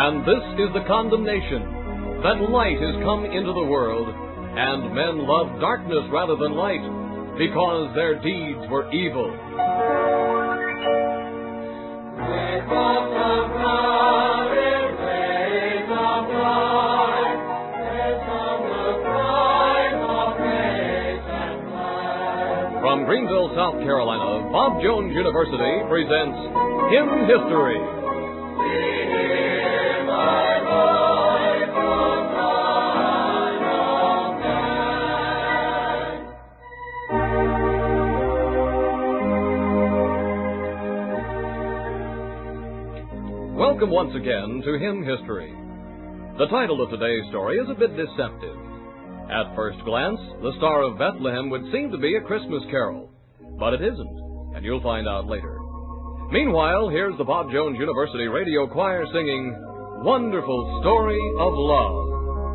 And this is the condemnation, that light is come into the world, and men love darkness rather than light, because their deeds were evil. From Greenville, South Carolina, Bob Jones University presents Hymn History. Welcome once again to Hymn History. The title of today's story is a bit deceptive. At first glance, the Star of Bethlehem would seem to be a Christmas carol, but it isn't, and you'll find out later. Meanwhile, here's the Bob Jones University Radio Choir singing Wonderful Story of Love.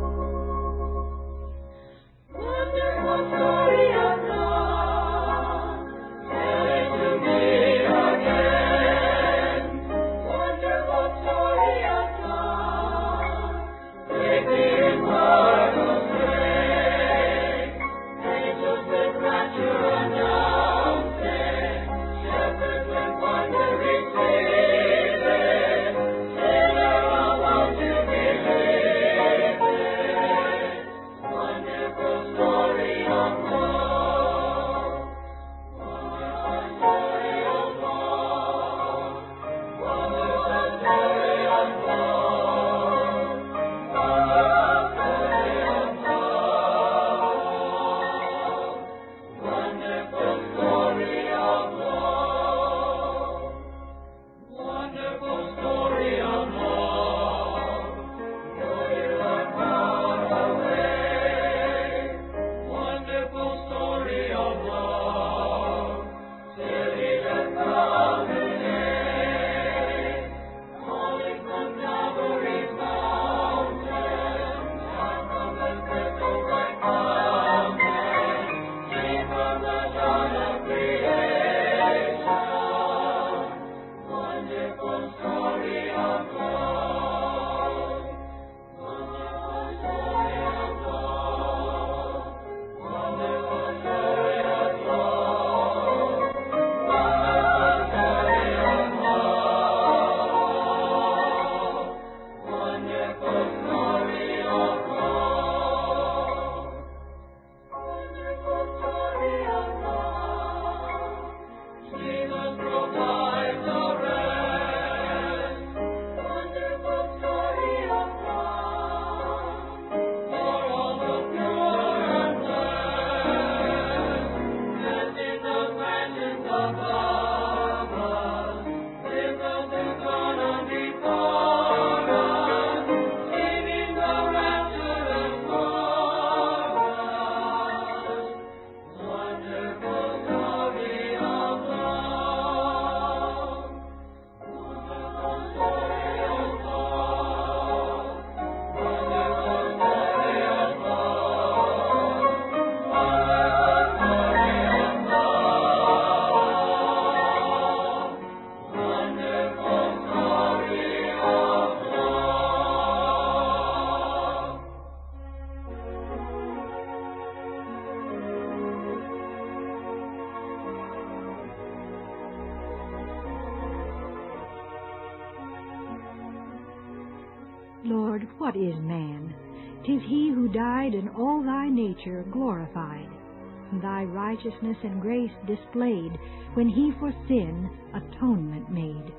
Lord, what is man? 'Tis he who died, and all thy nature glorified, thy righteousness and grace displayed, when he for sin atonement made.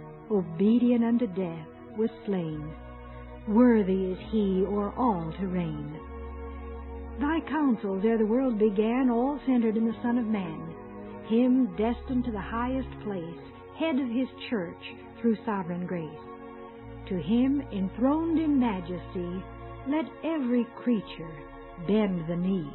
Obedient unto death was slain, worthy is he o'er all to reign. Thy counsels ere the world began, all centered in the Son of Man, him destined to the highest place, head of his church through sovereign grace. To him enthroned in majesty, let every creature bend the knee.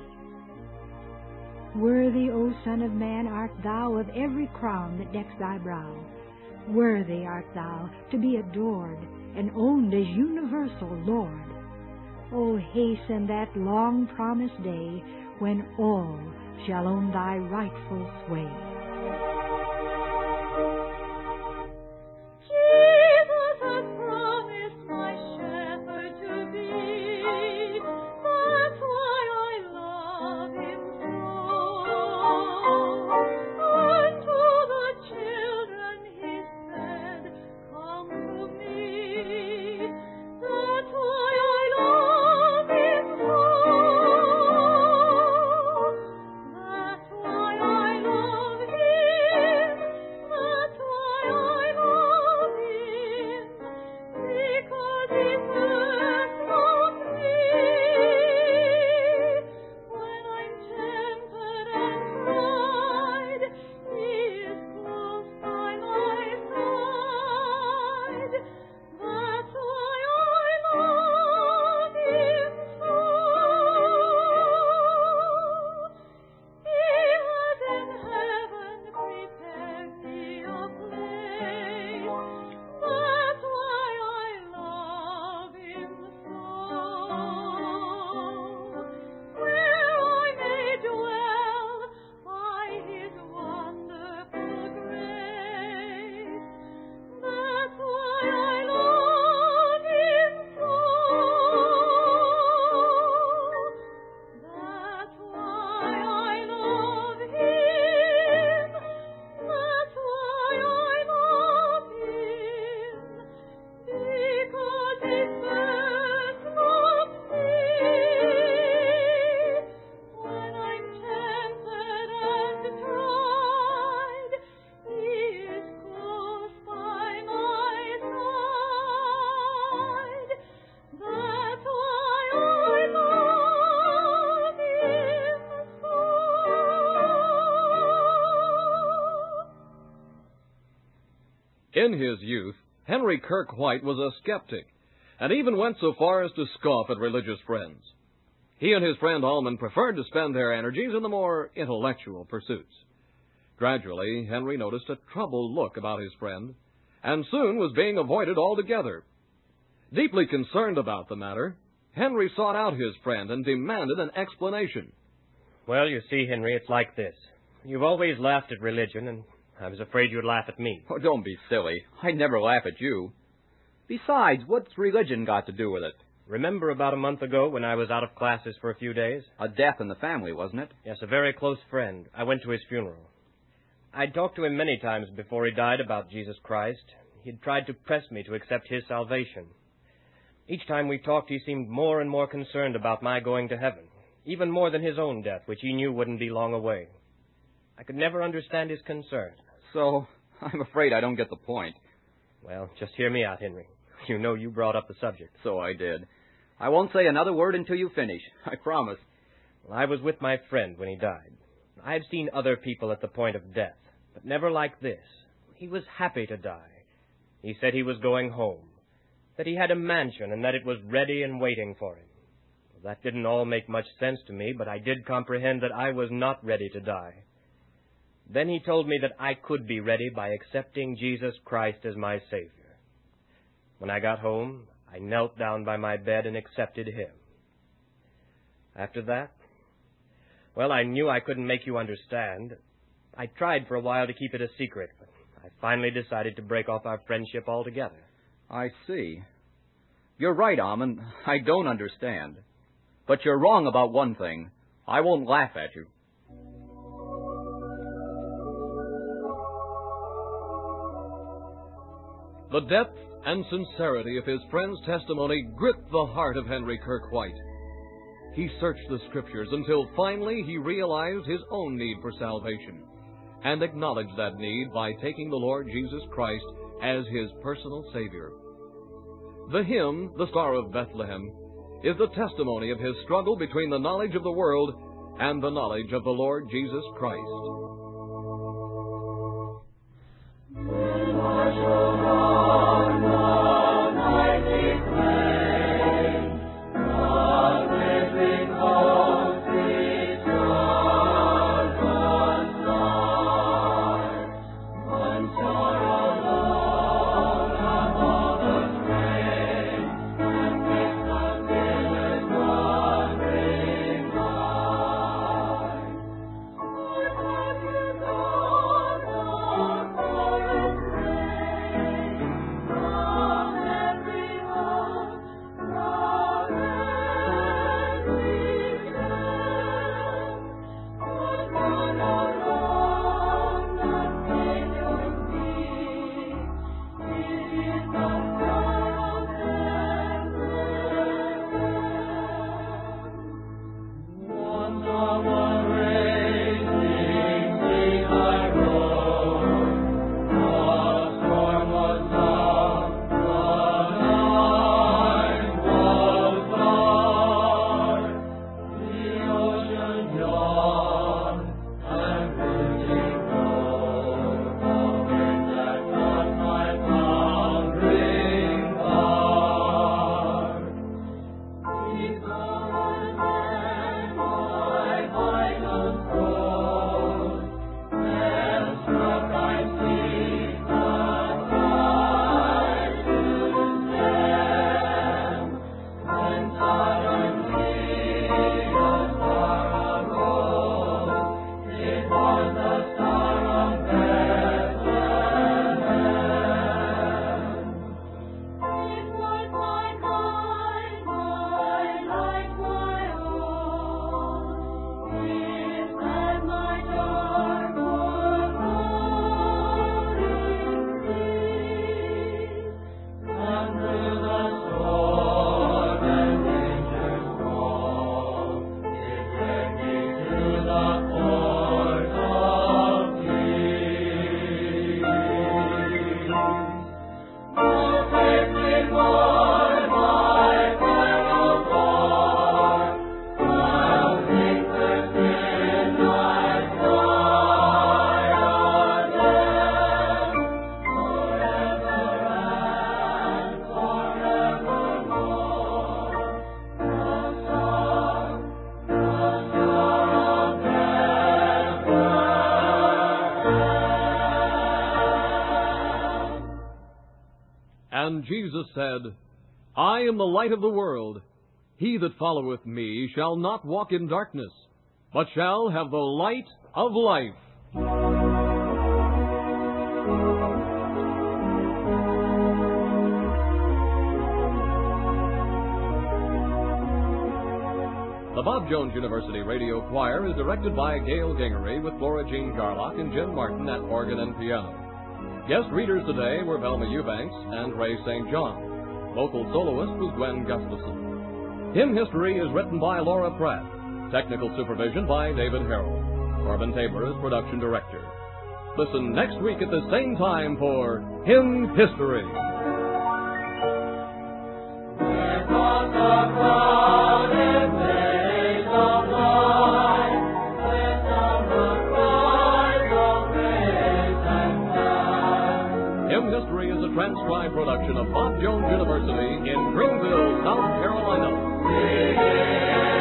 Worthy, O Son of Man, art thou of every crown that decks thy brow. Worthy art thou to be adored and owned as universal Lord. O hasten that long-promised day when all shall own thy rightful sway. Jesus has promised my In his youth, Henry Kirk White was a skeptic, and even went so far as to scoff at religious friends. He and his friend Almond preferred to spend their energies in the more intellectual pursuits. Gradually, Henry noticed a troubled look about his friend, and soon was being avoided altogether. Deeply concerned about the matter, Henry sought out his friend and demanded an explanation. Well, you see, Henry, it's like this. You've always laughed at religion, and I was afraid you'd laugh at me. Oh, don't be silly. I'd never laugh at you. Besides, what's religion got to do with it? Remember about a month ago when I was out of classes for a few days? A death in the family, wasn't it? Yes, a very close friend. I went to his funeral. I'd talked to him many times before he died about Jesus Christ. He'd tried to press me to accept his salvation. Each time we talked, he seemed more and more concerned about my going to heaven, even more than his own death, which he knew wouldn't be long away. I could never understand his concern. So, I'm afraid I don't get the point. Well, just hear me out, Henry. You know you brought up the subject. So I did. I won't say another word until you finish. I promise. Well, I was with my friend when he died. I've seen other people at the point of death, but never like this. He was happy to die. He said he was going home, that he had a mansion and that it was ready and waiting for him. Well, that didn't all make much sense to me, but I did comprehend that I was not ready to die. Then he told me that I could be ready by accepting Jesus Christ as my Savior. When I got home, I knelt down by my bed and accepted him. After that, well, I knew I couldn't make you understand. I tried for a while to keep it a secret, but I finally decided to break off our friendship altogether. I see. You're right, Almond. I don't understand. But you're wrong about one thing. I won't laugh at you. The depth and sincerity of his friend's testimony gripped the heart of Henry Kirk White. He searched the Scriptures until finally he realized his own need for salvation and acknowledged that need by taking the Lord Jesus Christ as his personal Savior. The hymn, "The Star of Bethlehem," is the testimony of his struggle between the knowledge of the world and the knowledge of the Lord Jesus Christ. And Jesus said, I am the light of the world. He that followeth me shall not walk in darkness, but shall have the light of life. The Bob Jones University Radio Choir is directed by Gail Gingery with Flora Jean Garlock and Jim Martin at organ and piano. Guest readers today were Velma Eubanks and Ray St. John. Vocal soloist was Gwen Gustafson. Hymn History is written by Laura Pratt. Technical supervision by David Harrell. Corbin Tabor is production director. Listen next week at the same time for Hymn History. Hymn History is a transcribed production of Bob Jones University in Greenville, South Carolina.